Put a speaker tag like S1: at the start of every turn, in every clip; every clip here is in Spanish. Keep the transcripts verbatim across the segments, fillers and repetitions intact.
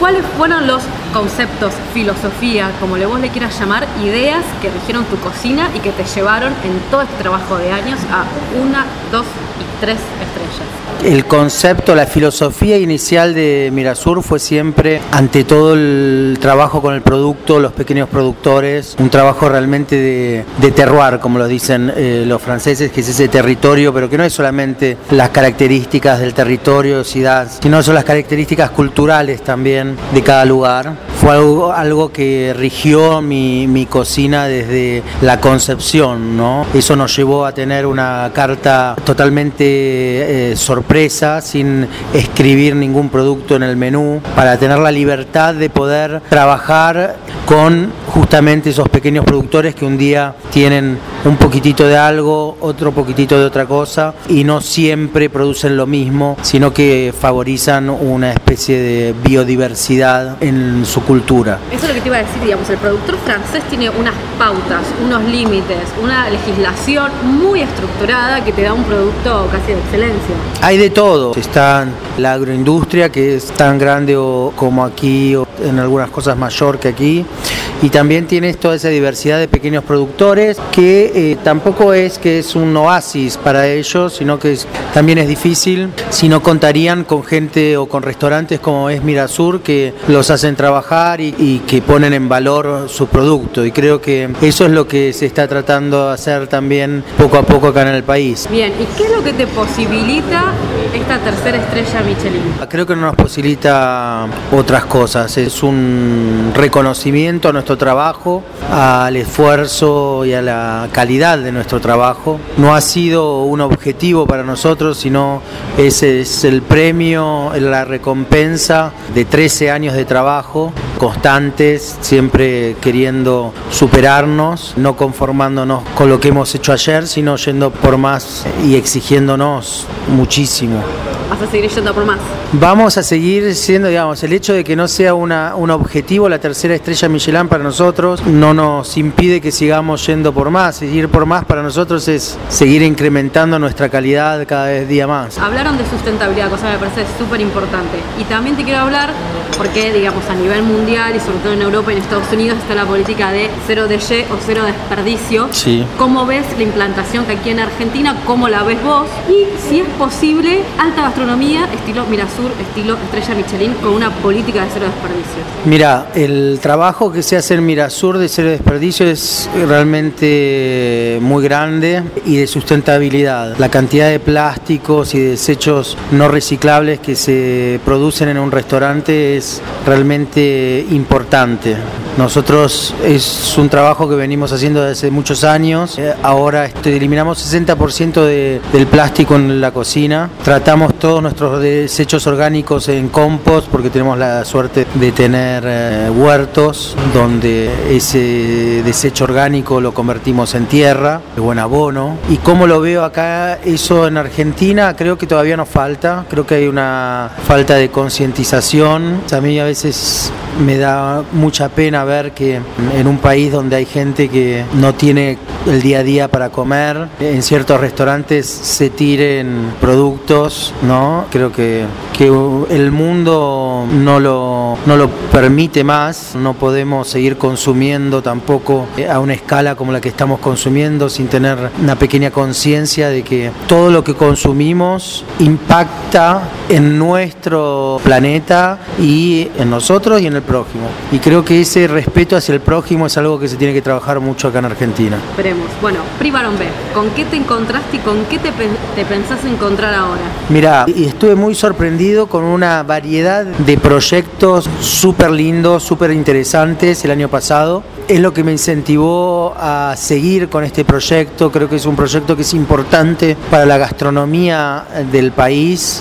S1: ¿cuáles fueron los conceptos, filosofía, como le vos le quieras llamar, ideas que rigieron tu cocina y que te llevaron en todo este trabajo de años a una, dos y tres estrellas?
S2: El concepto, la filosofía inicial de Mirasur fue siempre, ante todo, el trabajo con el producto, los pequeños productores, un trabajo realmente de, de terroir, como lo dicen eh, los franceses, que es ese territorio, pero que no es solamente las características del territorio, ciudad, sino son las características culturales también de cada lugar. Fue algo, algo que rigió mi, mi cocina desde la concepción, ¿no? Eso nos llevó a tener una carta totalmente eh, sorpresa, sin escribir ningún producto en el menú, para tener la libertad de poder trabajar con justamente esos pequeños productores que un día tienen un poquitito de algo, otro poquitito de otra cosa, y no siempre producen lo mismo, sino que favorizan una especie de biodiversidad en su cultura.
S1: Eso es lo que te iba a decir, digamos, el productor francés tiene unas pautas, unos límites, una legislación muy estructurada que te da un producto casi de excelencia.
S2: Hay de todo. Está la agroindustria, que es tan grande o, como aquí, o en algunas cosas mayor que aquí, y también tienes toda esa diversidad de pequeños productores que eh, tampoco es que es un oasis para ellos, sino que es, también es difícil si no contarían con gente o con restaurantes como es Mirasur, que los hacen trabajar y, y que ponen en valor su producto, y creo que eso es lo que se está tratando de hacer también poco a poco acá en el país.
S1: Bien, ¿y qué es lo que te posibilita esta tercera estrella Michelin?
S2: Creo que no nos posibilita otras cosas, es un reconocimiento a nuestro trabajo, al esfuerzo y a la calidad de nuestro trabajo. No ha sido un objetivo para nosotros, sino ese es el premio, la recompensa de trece años de trabajo constantes, siempre queriendo superarnos, no conformándonos con lo que hemos hecho ayer, sino yendo por más y exigiéndonos muchísimo.
S1: ¿Vas a seguir yendo por más?
S2: Vamos a seguir siendo, digamos, el hecho de que no sea una, un objetivo la tercera estrella Michelin para nosotros no nos impide que sigamos yendo por más. Ir por más para nosotros es seguir incrementando nuestra calidad cada vez día más.
S1: Hablaron de sustentabilidad, cosa que me parece súper importante. Y también te quiero hablar porque, digamos, a nivel mundial y sobre todo en Europa y en Estados Unidos está la política de cero déchet o cero desperdicio.
S2: Sí.
S1: ¿Cómo ves la implantación que aquí en Argentina? ¿Cómo la ves vos? Y si es posible, alta gastronomía, estilo Mirasur, estilo estrella Michelin, con una política de cero desperdicio.
S2: Mira, el trabajo que se hace en Mirasur de cero desperdicio es realmente muy grande y de sustentabilidad. La cantidad de plásticos y desechos no reciclables que se producen en un restaurante es realmente importante. Nosotros es un trabajo que venimos haciendo desde hace muchos años. Eh, ahora este, eliminamos sesenta por ciento de, del plástico en la cocina. Tratamos todos nuestros desechos orgánicos en compost porque tenemos la suerte de tener eh, huertos donde ese desecho orgánico lo convertimos en tierra, de buen abono. Y como lo veo acá, eso en Argentina creo que todavía nos falta. Creo que hay una falta de concientización. A mí a veces me da mucha pena ver que en un país donde hay gente que no tiene el día a día para comer, en ciertos restaurantes se tiren productos, ¿no? Creo que, que el mundo no lo, no lo permite más, no podemos seguir consumiendo tampoco a una escala como la que estamos consumiendo sin tener una pequeña conciencia de que todo lo que consumimos impacta en nuestro planeta y en nosotros y en el prójimo. Y creo que ese respeto hacia el prójimo es algo que se tiene que trabajar mucho acá en Argentina.
S1: Esperemos. Bueno, Prix Baron B, ¿con qué te encontraste y con qué te, pe- te pensás encontrar ahora?
S2: Mirá, y estuve muy sorprendido con una variedad de proyectos súper lindos, súper interesantes el año pasado. Es lo que me incentivó a seguir con este proyecto. Creo que es un proyecto que es importante para la gastronomía del país,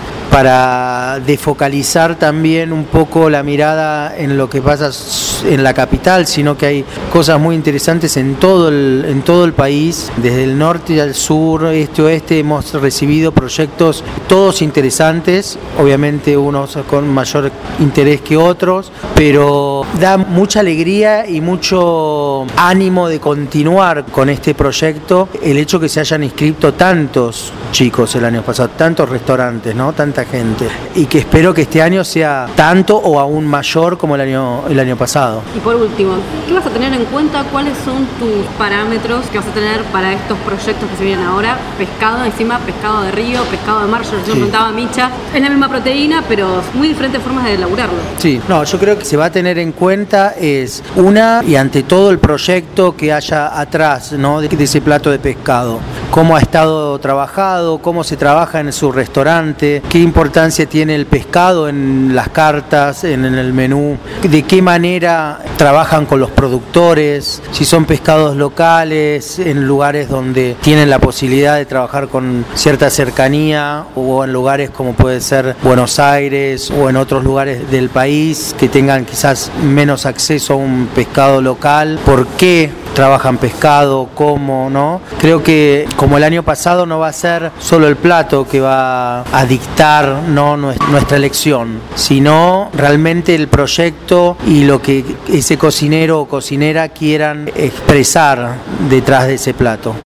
S2: para defocalizar también un poco la mirada en lo que pasa en la capital, sino que hay cosas muy interesantes en todo el, en todo el país, desde el norte al sur, este oeste, hemos recibido proyectos todos interesantes, obviamente unos con mayor interés que otros, pero da mucha alegría y mucho ánimo de continuar con este proyecto, el hecho que se hayan inscrito tantos chicos el año pasado, tantos restaurantes, ¿no? Tantas tanta gente. Y que espero que este año sea tanto o aún mayor como el año, el año pasado.
S1: Y por último, ¿qué vas a tener en cuenta? ¿Cuáles son tus parámetros que vas a tener para estos proyectos que se vienen ahora? Pescado, encima pescado de río, pescado de mar, yo recién preguntaba a Micha, es la misma proteína, pero muy diferentes formas de elaborarlo.
S2: Sí, no, yo creo que se va a tener en cuenta es una, y ante todo el proyecto que haya atrás, ¿no? de, de ese plato de pescado. Cómo ha estado trabajado, cómo se trabaja en su restaurante, qué importancia tiene el pescado en las cartas, en, en el menú, de qué manera trabajan con los productores, si son pescados locales, en lugares donde tienen la posibilidad de trabajar con cierta cercanía, o en lugares como puede ser Buenos Aires o en otros lugares del país que tengan quizás menos acceso a un pescado local. ¿Por qué trabajan pescado? ¿Cómo? ¿No? Creo que como el año pasado no va a ser solo el plato que va a dictar, ¿no? nuestra elección, sino realmente el proyecto y lo que ese cocinero o cocinera quieran expresar detrás de ese plato.